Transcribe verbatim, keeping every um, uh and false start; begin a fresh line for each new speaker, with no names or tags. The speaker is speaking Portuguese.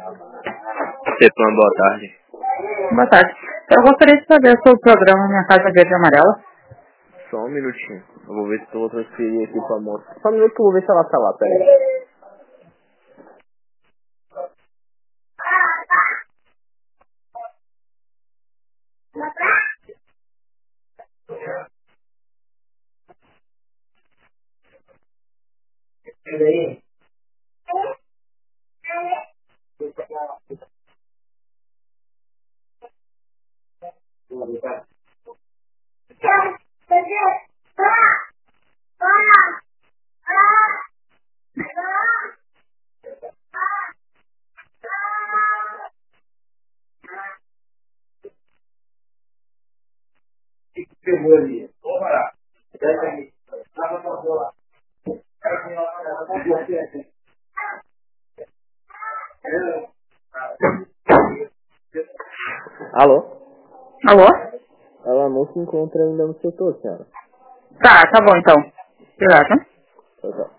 Ceplan, boa tarde.
Boa tarde. Eu gostaria de saber sobre o programa Minha Casa Verde e Amarela.
Só um minutinho. Eu vou ver se eu vou transferir aqui pra moça. Só um minuto que eu vou ver se ela tá lá, peraí. Alô?
Alô?
Ela não se encontra ainda no setor, senhora.
Tá, tá bom então. Obrigada.
Tchau, tchau.